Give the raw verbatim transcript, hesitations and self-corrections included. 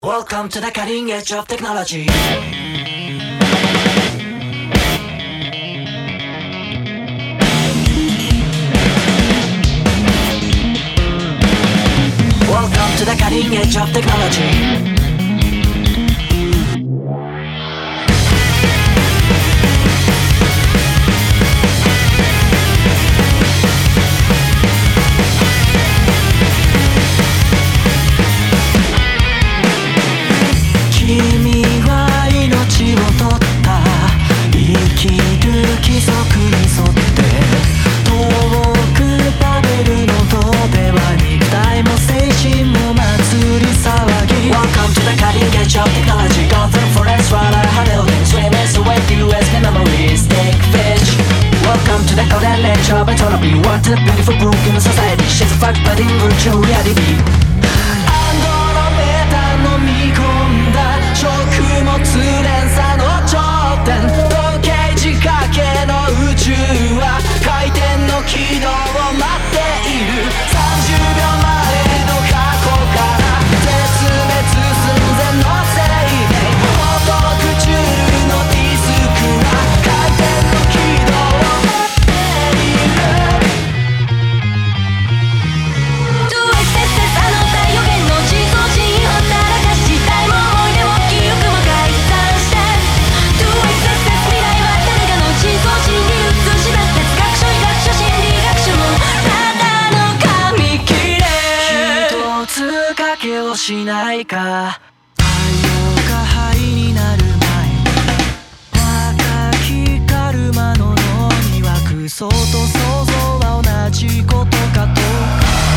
Welcome to the cutting edge of technology. Welcome to the cutting edge of technology. Of autonomy, what a beautiful broken society. She's a fact, but in virtual reality. アンドロメダの見込んだ食物連鎖の頂点、時計仕掛けの宇宙は回転の軌道を待っている。さんじゅうびょうまえの過去から絶滅寸前の生命、元宇宙のディスクは回転の軌道を待ってしないか。太陽が灰になる前、若きカルマの脳には空想と想像は同じことかと。